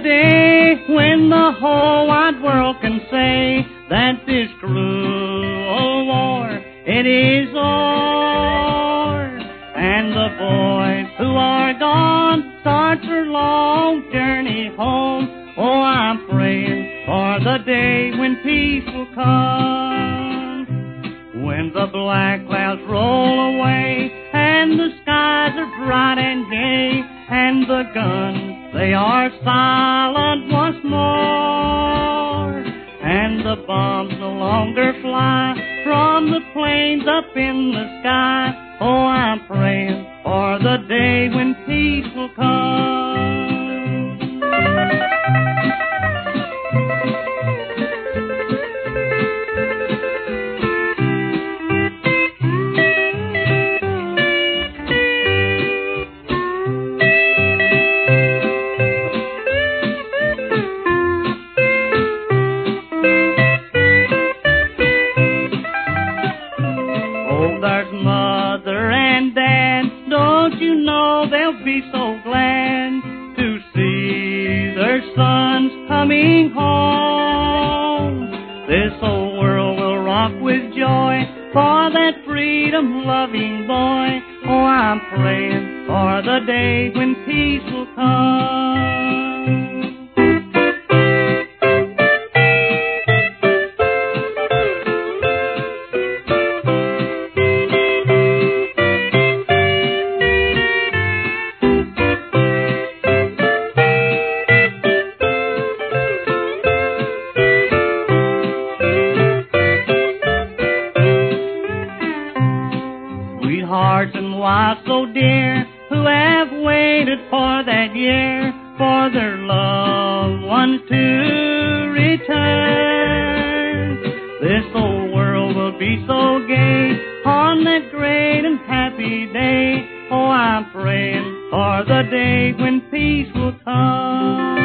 day when the whole wide world can say that this cruel war, it is o'er, and the boys who are gone start their long journey home. Oh, I'm praying for the day when peace will come, when the black clouds roll away and the skies are bright and gay, and the guns, they are silent once more, and the bombs no longer fly from the planes up in the sky. Oh, I'm praying for the day when peace will come. Mother and Dad, don't you know they'll be so glad to see their sons coming home? This whole world will rock with joy for that freedom-loving boy. Oh, I'm praying for the day when peace will come. Sweethearts and wives so dear, who have waited for that year for their loved ones to return. This whole world will be so gay on that great and happy day. Oh, I'm praying for the day when peace will come.